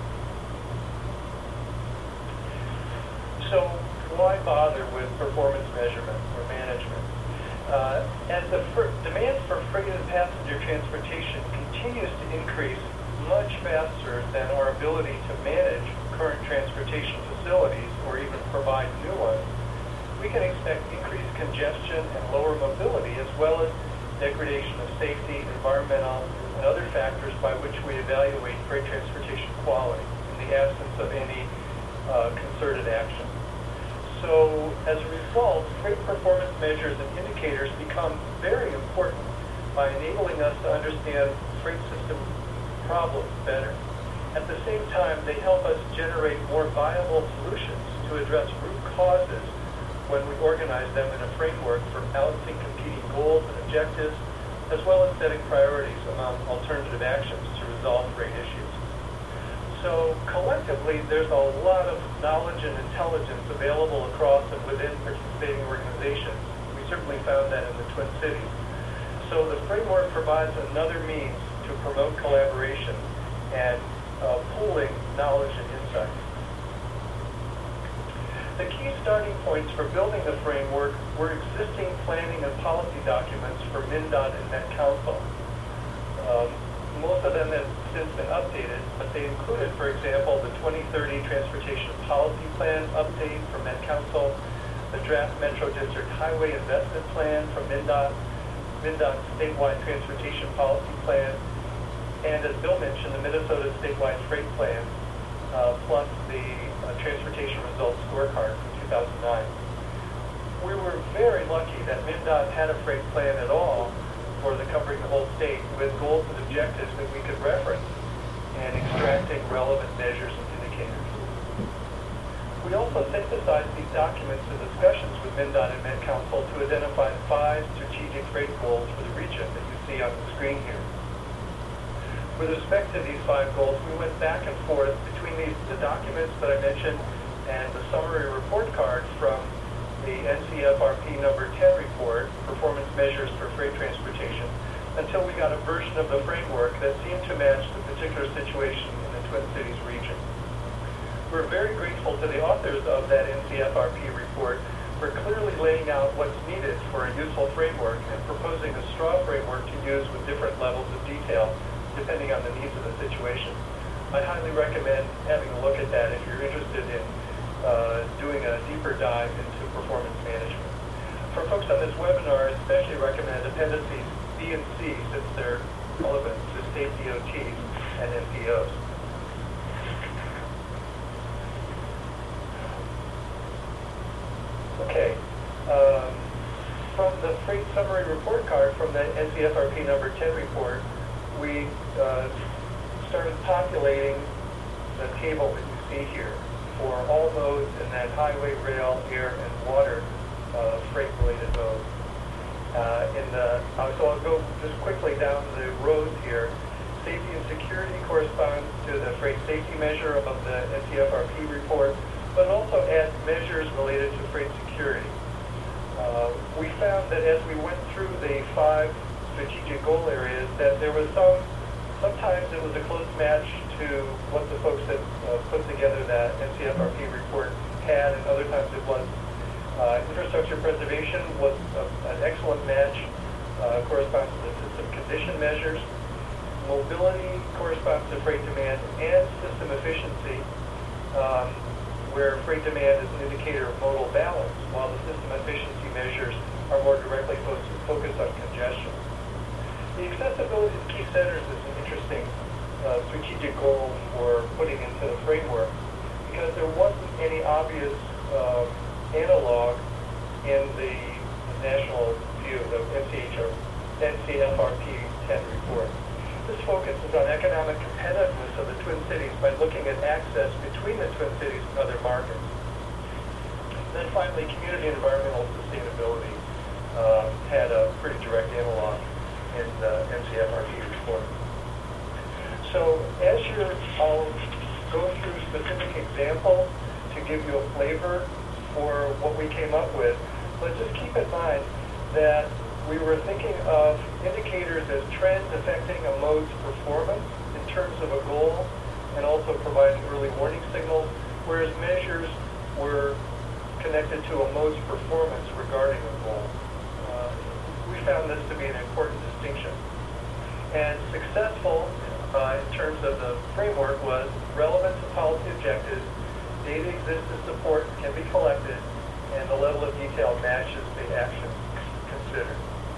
Speaker 5: So why bother with performance measurement or management? Uh, as the fr- demand for freight and passenger transportation continues to increase much faster than our ability to manage current transportation facilities or even provide new ones, we can expect increased congestion and lower mobility, as well as degradation of safety, environmental, and other factors by which we evaluate freight transportation quality in the absence of any uh, concerted action. So as a result, freight performance measures and indicators become very important by enabling us to understand freight system problems better. At the same time, they help us generate more viable solutions to address root causes when we organize them in a framework for balancing competing goals and objectives, as well as setting priorities among alternative actions to resolve freight issues. So collectively, there's a lot of knowledge and intelligence available across and within participating organizations. We certainly found that in the Twin Cities. So the framework provides another means to promote collaboration and uh, pooling knowledge and insights. The key starting points for building the framework were existing planning and policy documents for MnDOT and Met Council. Um, most of them have since been updated, but they included, for example, the twenty thirty Transportation Policy Plan update for Met Council, the draft Metro District Highway Investment Plan for MnDOT, MnDOT's statewide transportation policy plan, and as Bill mentioned, the Minnesota statewide freight plan, uh, plus the uh, transportation results scorecard from two thousand nine. We were very lucky that MnDOT had a freight plan at all for the covering the whole state with goals and objectives that we could reference and extracting relevant measures and indicators. We also synthesized these documents and discussions with MnDOT and Met Council to identify five strategic freight goals for the region that you see on the screen here. With respect to these five goals, we went back and forth between these, the documents that I mentioned and the summary report card from the N C F R P number ten report, Performance Measures for Freight Transportation, until we got a version of the framework that seemed to match the particular situation in the Twin Cities region. We're very grateful to the authors of that N C F R P report for clearly laying out what's needed for a useful framework and proposing a straw framework to use with different levels of detail depending on the needs of the situation. I highly recommend having a look at that if you're interested in uh, doing a deeper dive into performance management. For folks on this webinar, I especially recommend appendices B and C since they're relevant to state D O Ts and N P Os. Okay. Um, from the Freight Summary Report Card from the N C F R P number ten report, we uh, started populating the table that you see here for all modes in that highway, rail, air, and water uh, freight-related modes. Uh, in the, uh, so I'll go just quickly down the rows here. Safety and security corresponds to the freight safety measure of the N C F R P report, but it also adds measures related to freight security. Uh, we found that as we went through the five strategic goal areas that there was some, sometimes it was a close match to what the folks that uh, put together that N C F R P report had, and other times it was. Uh, infrastructure preservation was a, an excellent match, uh, corresponds to the system condition measures. Mobility corresponds to freight demand and system efficiency, um, where freight demand is an indicator of modal balance, while the system efficiency measures are more directly fo focused on congestion. The accessibility to key centers is an interesting uh, strategic goal for putting into the framework, because there wasn't any obvious uh, analog in the national view, the N C F R P ten report. This focuses on economic competitiveness of the Twin Cities by looking at access between the Twin Cities and other markets. And then finally, community and environmental sustainability uh, had a pretty direct analog in the N C F R P report. So as you're, I'll go through specific examples to give you a flavor for what we came up with, but just keep in mind that we were thinking of indicators as trends affecting a mode's performance in terms of a goal and also providing early warning signals, whereas measures were connected to a mode's performance regarding a goal. Uh, we found this to be an important distinction. And successful uh, in terms of the framework was relevant to policy objectives, data exists to support can be collected, and the level of detail matches the action considered.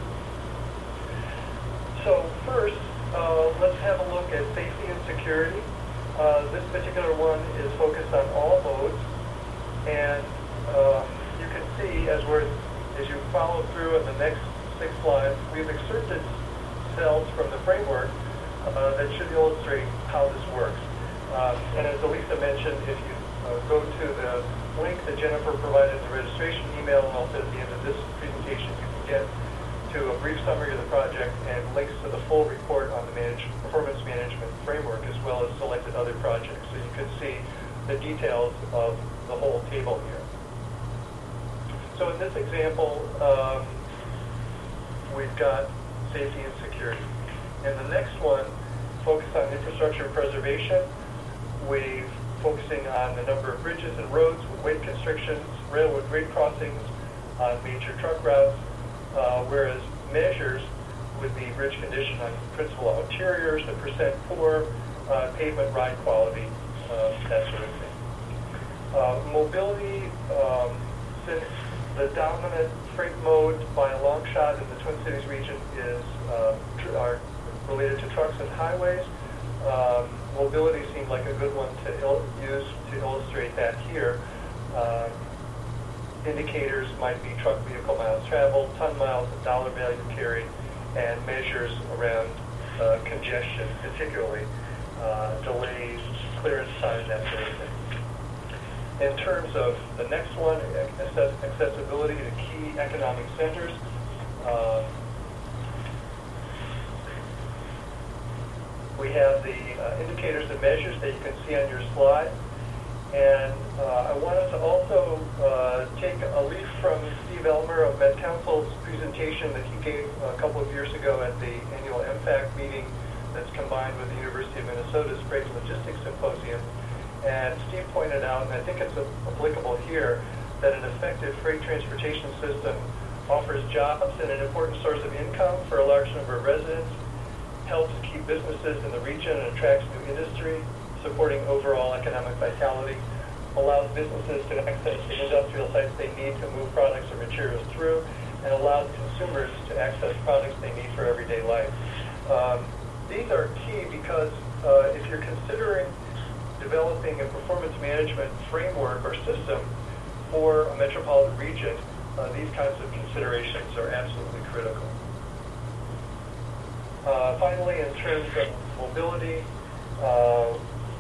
Speaker 5: So first, uh, let's have a look at safety and security. Uh, this particular one is focused on all modes, and um, you can see as we're as you follow through in the next six slides, we've excerpted cells from the framework uh, that should illustrate how this works. Um, and as Elisa mentioned, if you uh, go to the link that Jennifer provided in the registration email, and also at the end of this presentation, you can get to a brief summary of the project and links to the full report on the manage, performance management framework, as well as selected other projects. So you can see the details of the whole table here. So in this example, um, we've got safety and security. And the next one, focused on infrastructure preservation. We're focusing on the number of bridges and roads with weight constrictions, railroad grade crossings on major truck routes, uh, whereas measures would be bridge condition on principal interiors, the percent poor, uh, pavement ride quality, uh, that sort of thing. Uh, mobility, um, since the dominant freight mode by a long shot in the Twin Cities region is uh, tr are related to trucks and highways. Um, mobility seemed like a good one to il use to illustrate that here. Uh, indicators might be truck vehicle miles traveled, ton miles, dollar value carried, and measures around uh, congestion, particularly uh, delays, clearance time, that sort of thing. In terms of the next one, access accessibility to key economic centers, uh, we have the uh, indicators and measures that you can see on your slide. And uh, I wanted to also uh, take a leaf from Steve Elmer of Met Council's presentation that he gave a couple of years ago at the annual M PAC meeting that's combined with the University of Minnesota's Freight Logistics Symposium. And Steve pointed out, and I think it's applicable here, that an effective freight transportation system offers jobs and an important source of income for a large number of residents, helps keep businesses in the region and attracts new industry, supporting overall economic vitality, allows businesses to access the industrial sites they need to move products or materials through, and allows consumers to access products they need for everyday life. Um, these are key because uh, if you're considering developing a performance management framework or system for a metropolitan region, uh, these kinds of considerations are absolutely critical. Uh, finally, in terms of mobility, uh,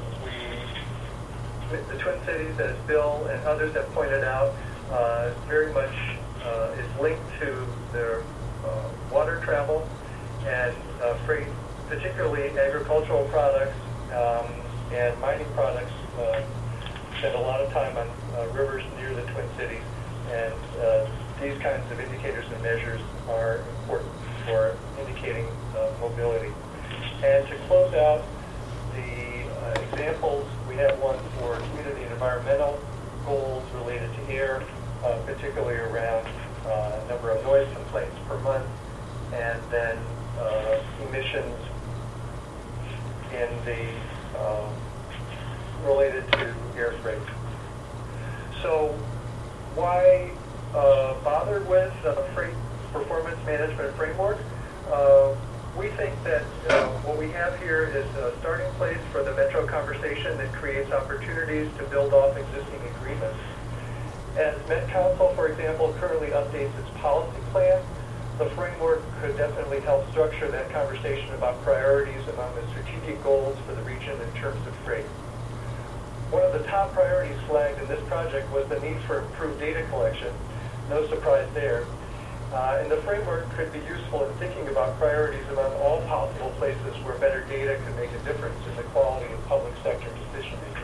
Speaker 5: we, the Twin Cities, as Bill and others have pointed out, uh, very much uh, is linked to their uh, water travel and uh, freight, particularly agricultural products um, and mining products. Uh, spend a lot of time on uh, rivers near the Twin Cities, and uh, these kinds of indicators and measures are important for indicating uh, mobility. And to close out the uh, examples, we have one for community and environmental goals related to air, uh, particularly around uh, number of noise complaints per month, and then uh, emissions in the uh, related to air freight. So why uh, bother with a freight performance management framework? Uh, we think that uh, what we have here is a starting place for the Metro conversation that creates opportunities to build off existing agreements. As Met Council, for example, currently updates its policy plan, the framework could definitely help structure that conversation about priorities among the strategic goals for the region in terms of freight. One of the top priorities flagged in this project was the need for improved data collection. No surprise there. Uh, and the framework could be useful in thinking about priorities among all possible places where better data could make a difference in the quality of public sector decision making.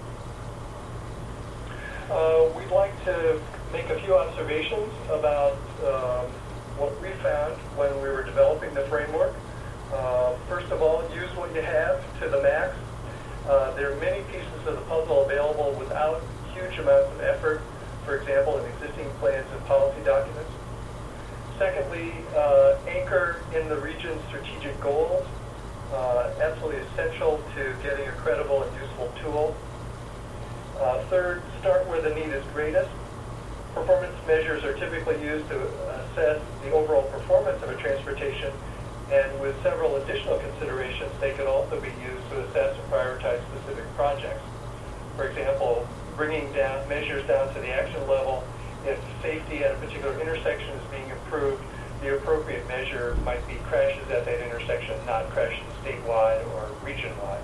Speaker 5: Uh, we'd like to make a few observations about um, what we found when we were developing the framework. Uh, first of all, use what you have to the max. Uh, there are many pieces of the puzzle available without huge amounts of effort, for example, in existing plans and policy documents. Secondly, uh, anchor in the region's strategic goals, uh, absolutely essential to getting a credible and useful tool. Uh, third, start where the need is greatest. Performance measures are typically used to assess the overall performance of a transportation, and with several additional considerations, they can also be used to assess and prioritize specific projects. For example, bringing down measures down to the action level. If safety at a particular intersection is being improved, the appropriate measure might be crashes at that intersection, not crashes statewide or region-wide.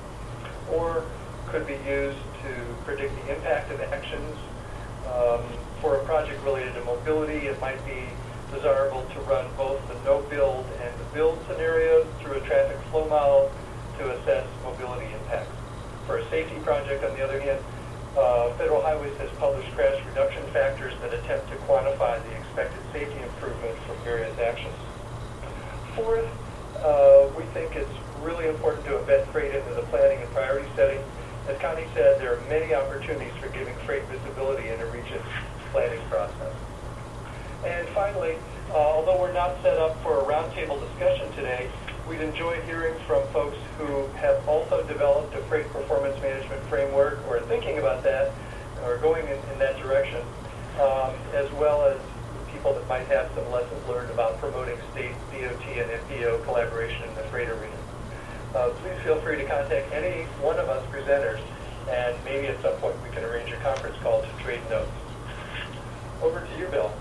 Speaker 5: Or could be used to predict the impact of actions. Um, for a project related to mobility, it might be desirable to run both the no-build and the build scenarios through a traffic flow model to assess mobility impacts. For a safety project, on the other hand, uh, Federal Highways has published crash reduction factors that attempt to quantify the expected safety improvement from various actions. Fourth, uh, we think it's really important to embed freight into the planning and priority setting. As Connie said, there are many opportunities for giving freight visibility in a region's planning process. And finally, uh, although we're not set up for a roundtable discussion today, we'd enjoy hearing from folks who have also developed a freight performance management framework or are thinking about that or going in, in that direction, um, as well as people that might have some lessons learned about promoting state D O T and M P O collaboration in the freight arena. Uh, please feel free to contact any one of us presenters, and maybe at some point we can arrange a conference call to trade notes. Over to you, Bill.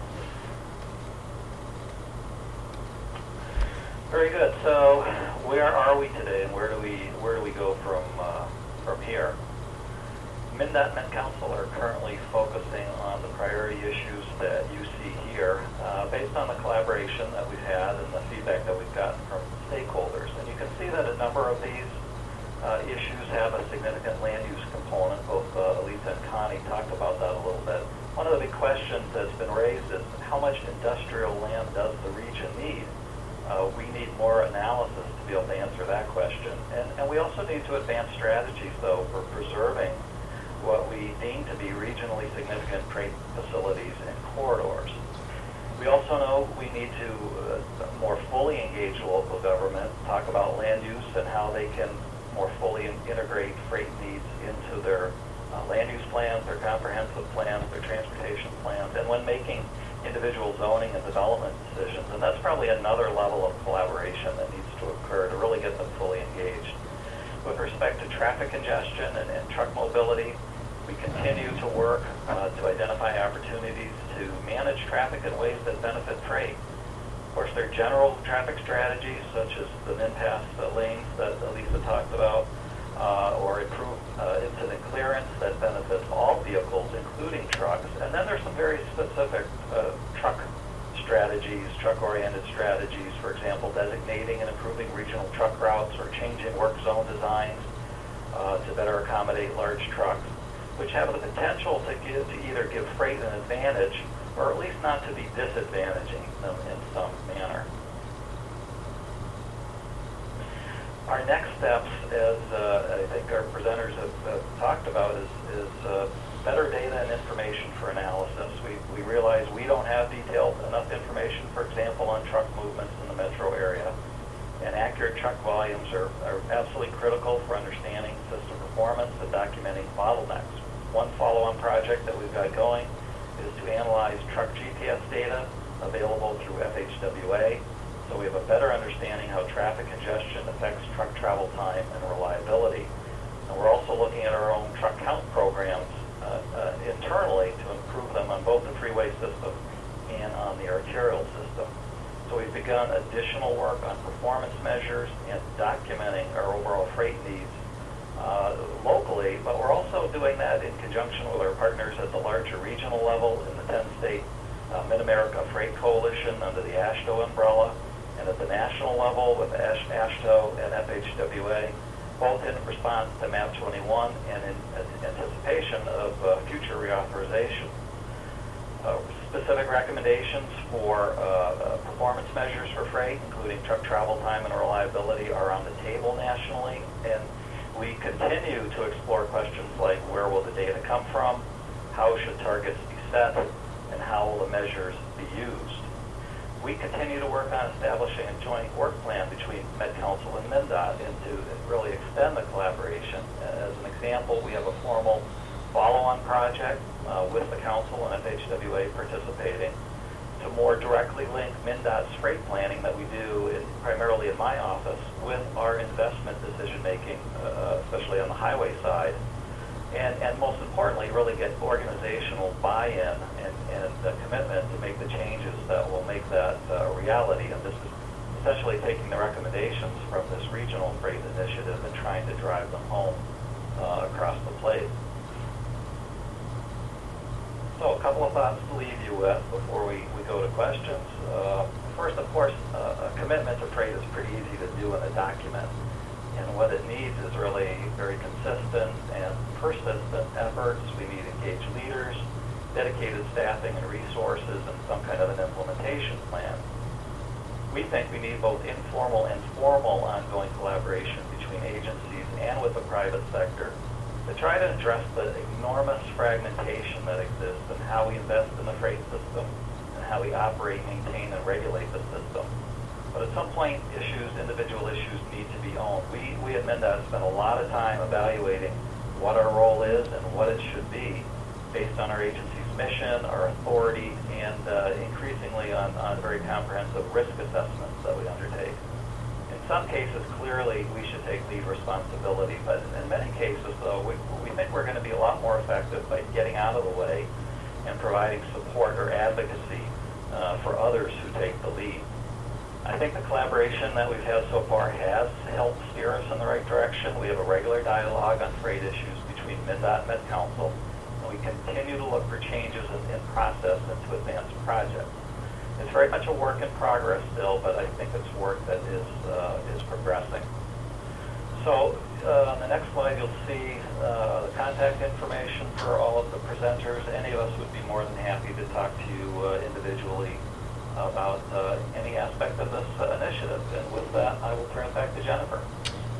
Speaker 2: Very good. So, where are we today, and where do we where do we go from uh, from here? MnDOT and Met Council are currently focusing on the priority issues that you see here, uh, based on the collaboration that we've had and the feedback that we've gotten from stakeholders. And you can see that a number of these uh, issues have a significant land use component. Both uh, Elisa and Connie talked about that a little bit. One of the big questions that's been raised is how much industrial land does the region need? Uh, we need more analysis to be able to answer that question. And, and we also need to advance strategies, though, for preserving what we deem to be regionally significant freight facilities and corridors. We also know we need to uh, more fully engage local government, talk about land use and how they can more fully integrate freight needs into their uh, land use plans, their comprehensive plans, their transportation plans, and when making individual zoning and development decisions. And that's probably another level of collaboration that needs to occur to really get them fully engaged. With respect to traffic congestion and, and truck mobility, we continue to work uh, to identify opportunities to manage traffic in ways that benefit freight. Of course, there are general traffic strategies such as the min-pass uh, lanes that Elisa talked about, uh, or improved uh, incident clearance that benefits all vehicles, including trucks. And then there's some very specific uh, truck strategies, truck-oriented strategies, for example, designating and improving regional truck routes or changing work zone designs uh, to better accommodate large trucks, which have the potential to give to either give freight an advantage or at least not to be disadvantaging them in some manner. Our next steps, as uh, I think our presenters have, have talked about, is, is uh, better data and information for analysis. We, we realize we don't have detailed enough information, for example, on truck movements in the metro area. And accurate truck volumes are, are absolutely critical for understanding system performance and documenting bottlenecks. One follow-on project that we've got going is to analyze truck G P S data available through F H W A, so we have a better understanding how traffic congestion affects truck travel time and reliability. And we're also looking at our own truck count programs uh, uh, internally to improve them on both the freeway system and on the arterial system. So we've begun additional work on performance measures and documenting our overall freight needs Uh, locally, but we're also doing that in conjunction with our partners at the larger regional level in the ten-state uh, Mid-America Freight Coalition under the AASHTO umbrella, and at the national level with Ash- AASHTO and F H W A, both in response to MAP twenty-one and in anticipation of uh, future reauthorization. Uh, specific recommendations for uh, uh, performance measures for freight, including truck travel time and reliability, are on the table nationally, and we continue to explore questions like where will the data come from, how should targets be set, and how will the measures be used. We continue to work on establishing a joint work plan between Met Council and MnDOT and to really extend the collaboration. As an example, we have a formal follow-on project uh, with the Council and F H W A participating to more directly link MnDOT's freight planning that we do in, primarily in my office with our investment decision-making, uh, especially on the highway side, and, and most importantly, really get organizational buy-in and, and a commitment to make the changes that will make that uh, a reality. And this is essentially taking the recommendations from this regional freight initiative and trying to drive them home uh, across the plate. So a couple of thoughts to leave you with before we, we go to questions. Uh, first, of course, uh, a commitment to freight is pretty easy to do in a document. And what it needs is really very consistent and persistent efforts. We need engaged leaders, dedicated staffing and resources, and some kind of an implementation plan. We think we need both informal and formal ongoing collaboration between agencies and with the private sector to try to address the enormous fragmentation that exists in how we invest in the freight system and how we operate, maintain, and regulate the system. But at some point, issues, individual issues need to be owned. We, we at MnDOT spend a lot of time evaluating what our role is and what it should be based on our agency's mission, our authority, and uh, increasingly on, on very comprehensive risk assessments that we undertake. In some cases, clearly, we should take lead responsibility, but in many cases, though, we, we think we're going to be a lot more effective by getting out of the way and providing support or advocacy uh, for others who take the lead. I think the collaboration that we've had so far has helped steer us in the right direction. We have a regular dialogue on freight issues between MnDOT and Met Council, and we continue to look for changes in, in process and to advance projects. It's very much a work in progress still, but I think it's work that is uh, is progressing. So uh, on the next slide, you'll see uh, the contact information for all of the presenters. Any of us would be more than happy to talk to you uh, individually about uh, any aspect of this uh, initiative. And with that, I will turn it back to Jennifer.